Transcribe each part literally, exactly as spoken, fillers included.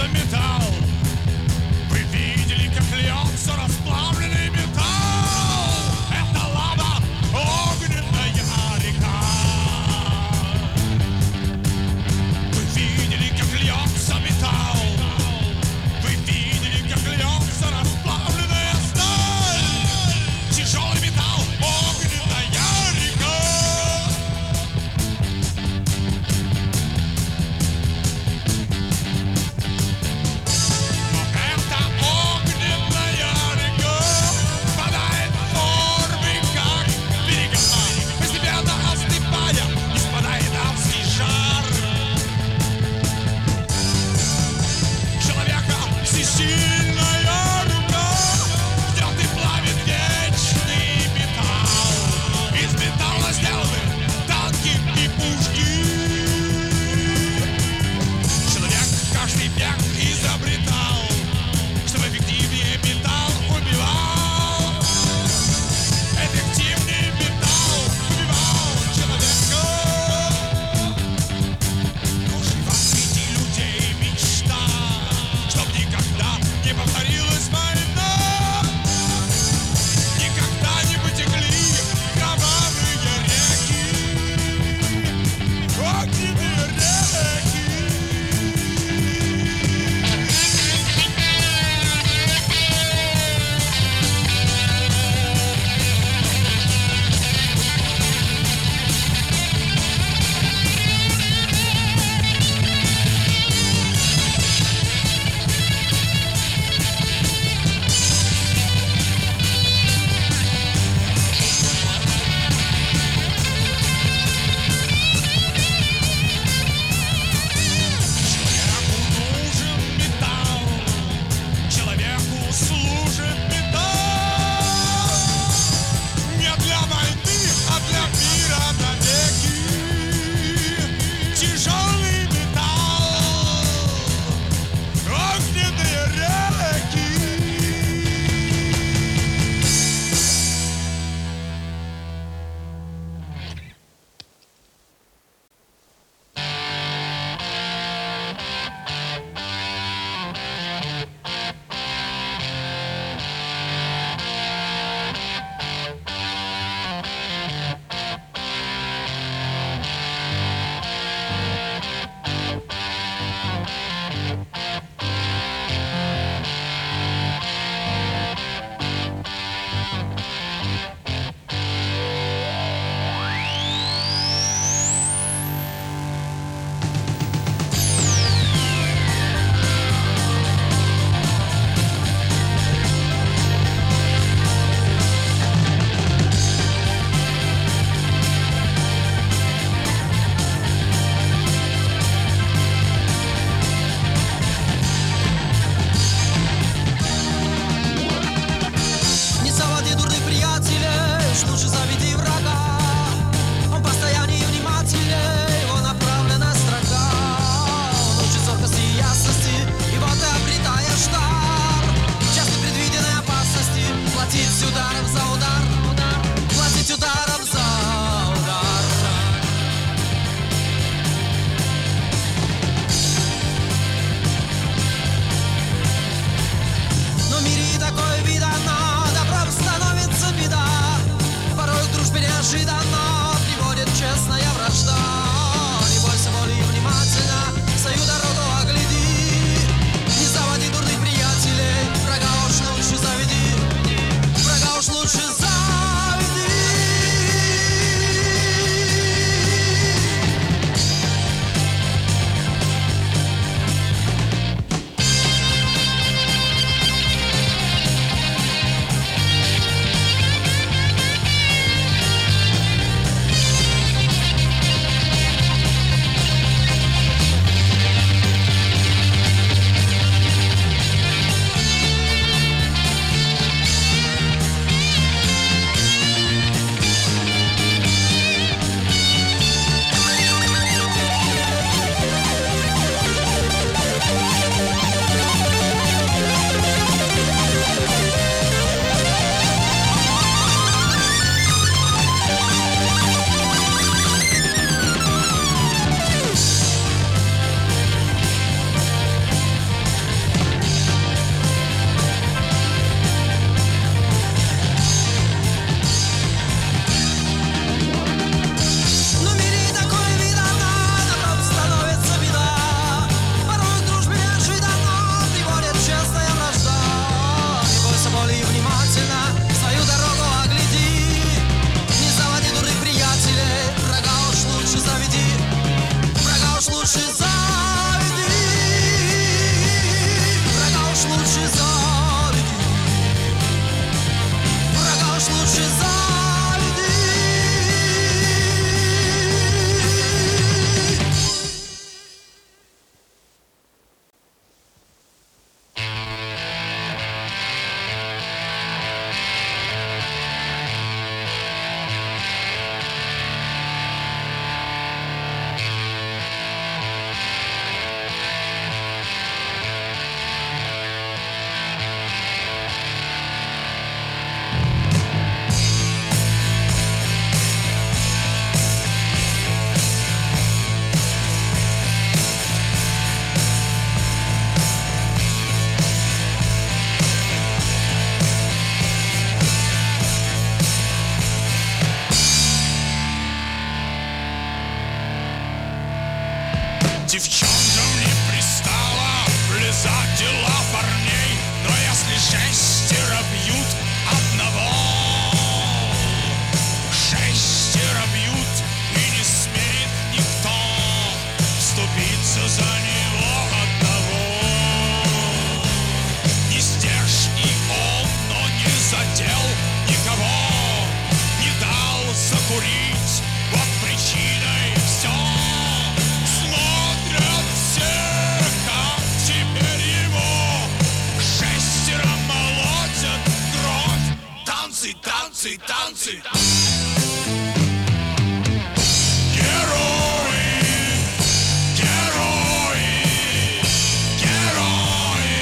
льется металл. Вы видели, как льется расплавленный металл? Это лава, огненная река. Вы видели, как льется металл? Вы видели, как льется расплавленная сталь? Тяжелый металл, огненная река. лучше заведи, врага ж лучше заведи. Девчонкам не пристало влезать в дела парней, но если шестеро бьют одного, шестеро бьют, и не смеет никто вступиться за него одного. Не здешний он, но не задел никого, не дал закурить, вот причиной все. Танцы, танцы, герои, герои, герои,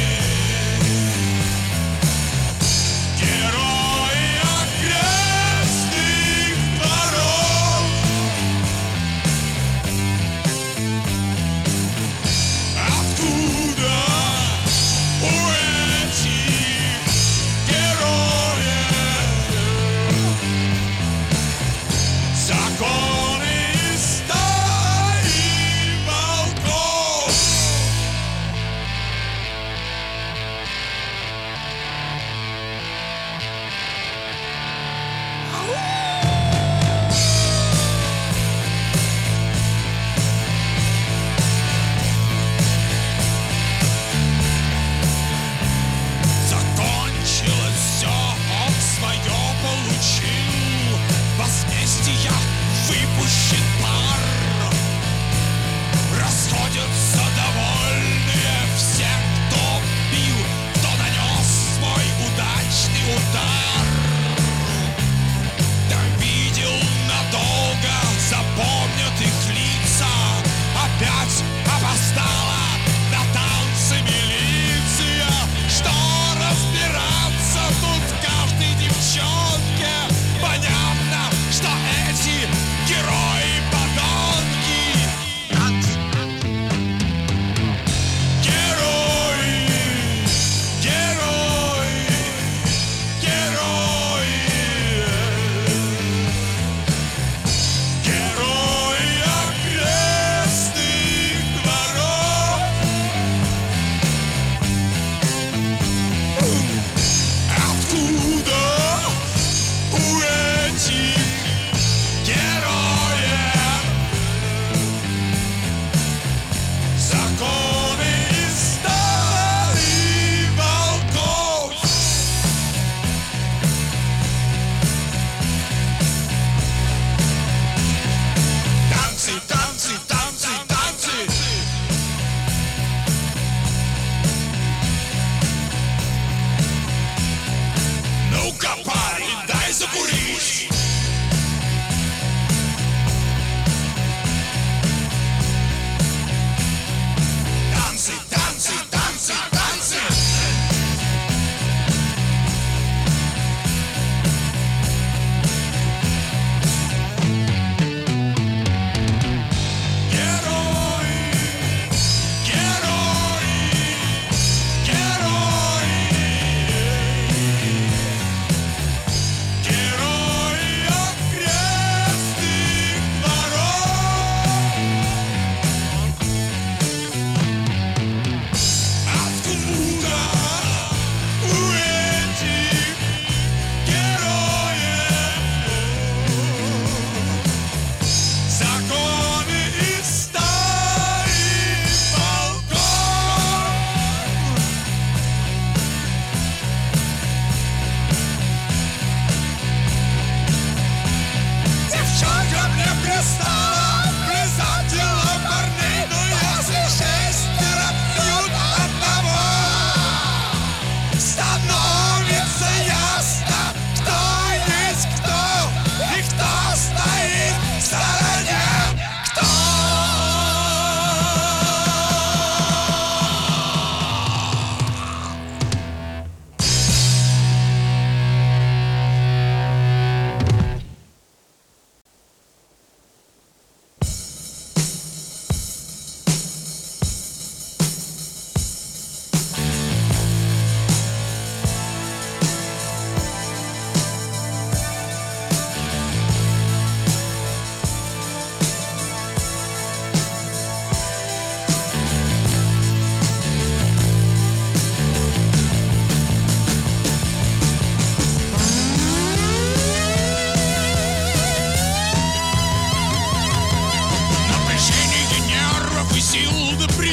герои окрестных дорог. Откуда у этих героев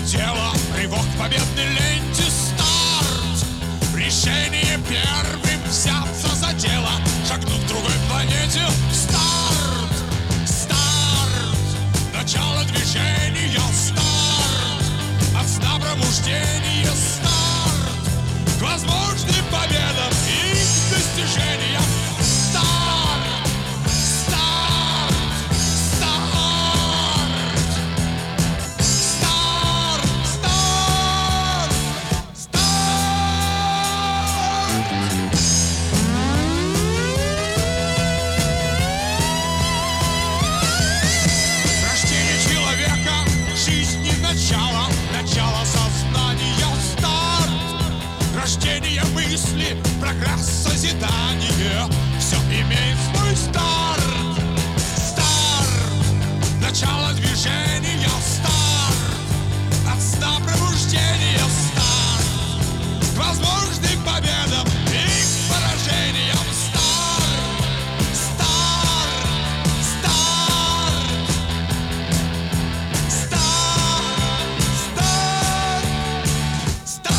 дело, рывок к победной ленте, старт. Решение первым взяться за дело, шагнуть к другой планете, старт. Старт, начало движения, старт. От сна пробуждения, старт. К возможным победам и к достижениям, старт. Старт, старт. Старт, старт, старт. Рождение человека, жизни начало, начало сознания, старт. Рождение мысли, прогресс, созидание, все имеет свой старт. Старт, начало движения, старт. От сна пробуждения, старт. К возможным победам и к поражениям, старт. Старт, старт. Старт, старт, старт.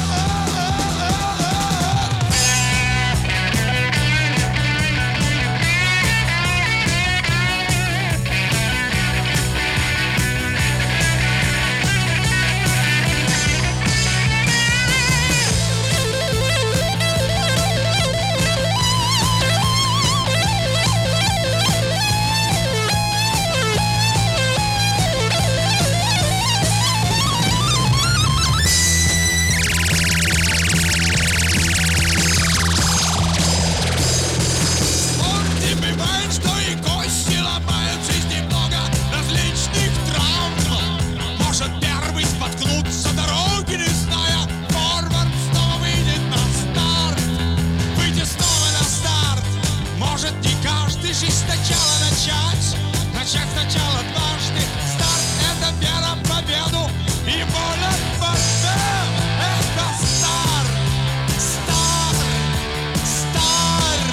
Спорте бывает, что и кости ломают, в жизни много различных травм. Может первый споткнуться, дороги не зная, форвард снова выйдет на старт. Выйти снова на старт. Может не каждый жизнь сначала начать, начать сначала дважды. Старт — это вера в победу и воля к борьбе. Это старт, старт, старт.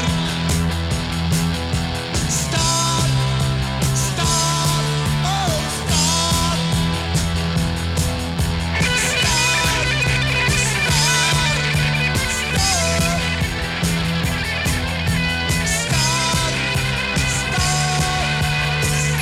Старт, старт, о, старт. Старт, старт,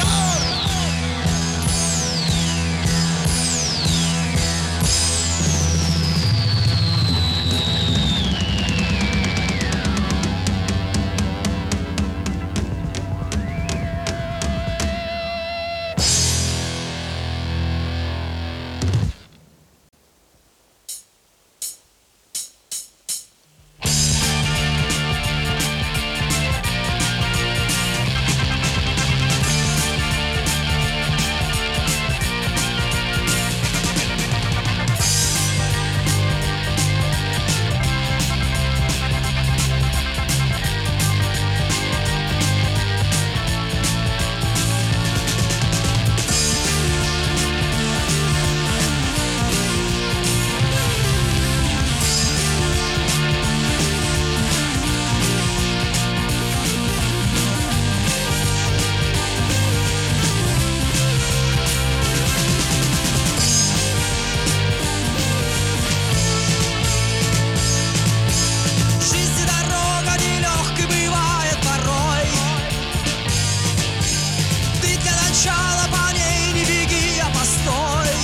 жизнь дорога нелегкой бывает порой. Ты для начала по ней не беги, а постой.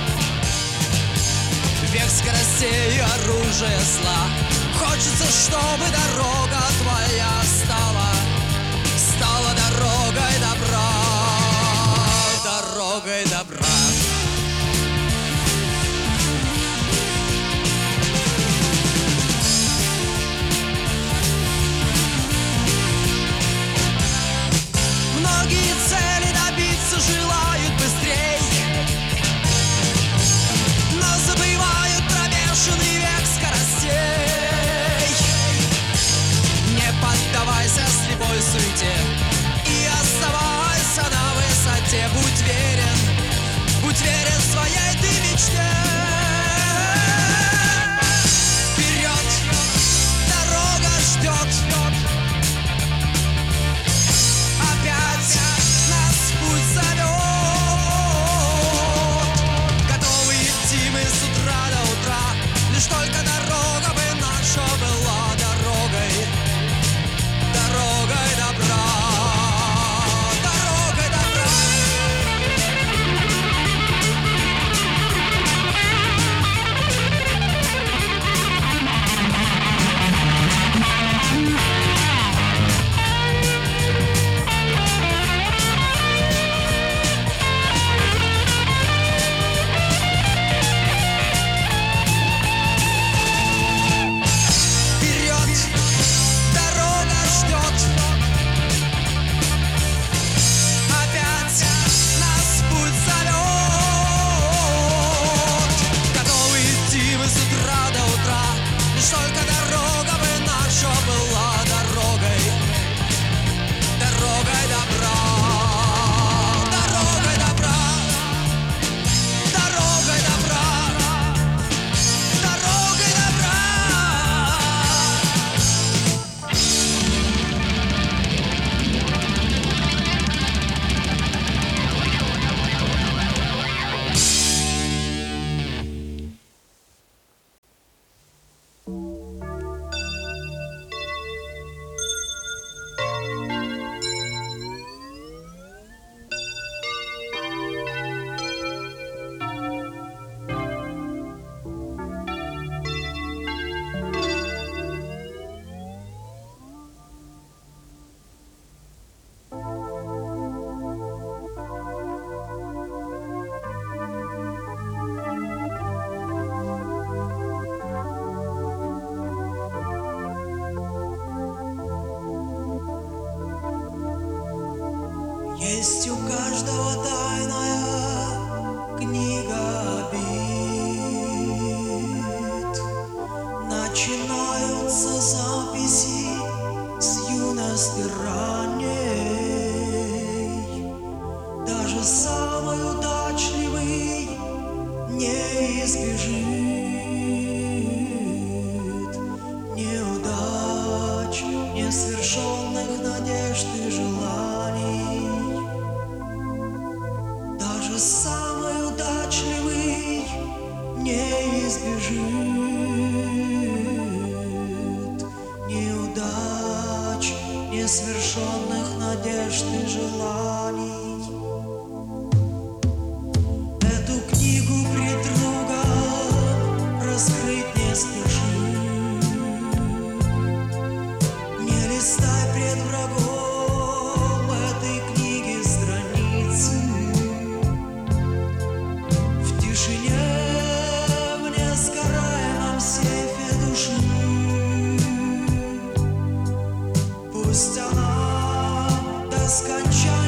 Век скоростей и оружия зла. Хочется, чтобы дорога твоя стала, стала дорогой добра, дорогой добра. Многие цели добиться желают быстрей, но забывают про бешеный век скоростей. Не поддавайся Лишь только дорога бы наша была дорогой, дорогой добра, дорогой добра. Вперед дорога ждет, опять нас путь зовет. Готовы идти мы с утра до утра, лишь только дорога бы наша была дорогой, дорогой добра, дорогой добра, дорогой добра, дорогой добра. Есть у каждого тайная книга обид. Начинаются записи с юности ранней. Даже самый удачливый не избежит неудач, несовершенных надежд и желаний. Даже самый удачливый не избежит неудач, несовершенных надежд и желаний. Эту книгу пред другом раскрыть не спеши. Не листай пред врагом этой книги страницы. В тишине, в несгораемом сейфе души, пусть она до скончания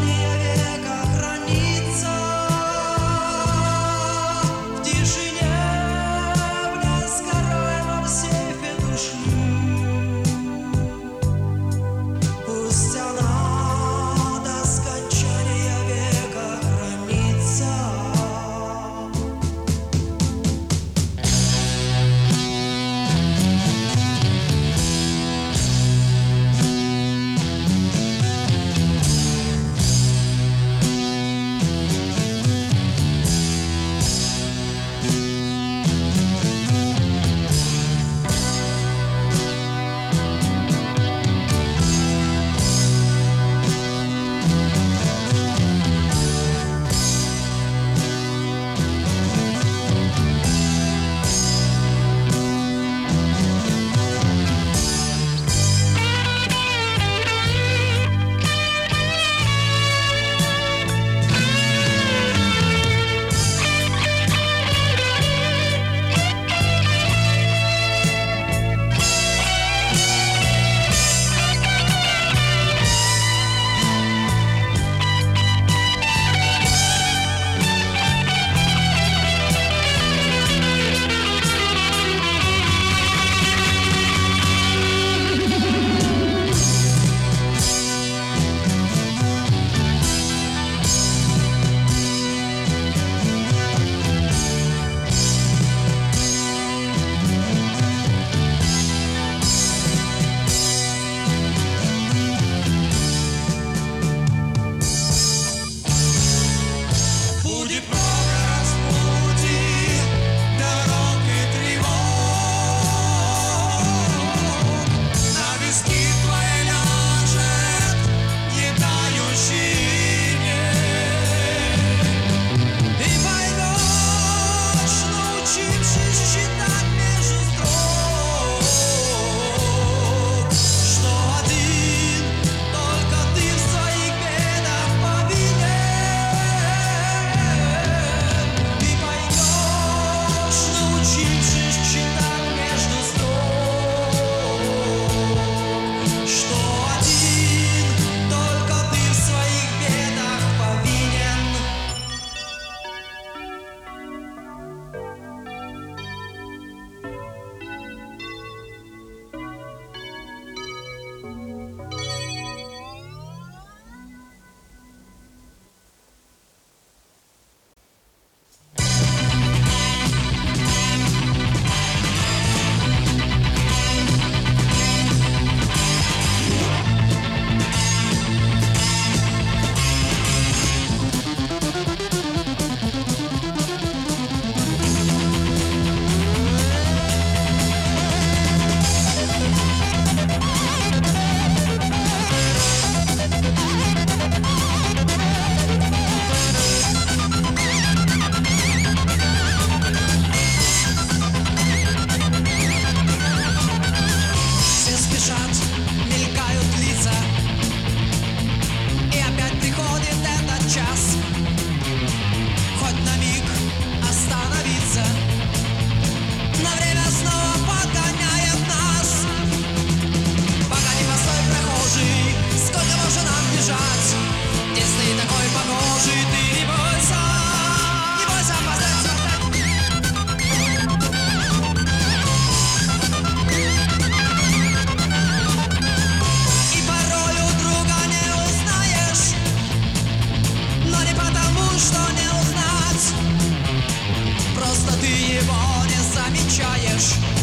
научившись читать между строк, что один только ты в своих бедах повинен. Ты поймешь, научившись читать между строк, что один только ты в своих бедах повинен. Все спешат, мелькают лица, и опять приходит этот час. Хоть на миг остановиться, но время снова подгоняет нас. Пока не постой, прохожий, сколько можно нам бежать? Если такой похожий, ты не бойся, не бойся опоздать. И порою друга не узнаешь, но не потому, что не узнать, просто ты его не замечаешь.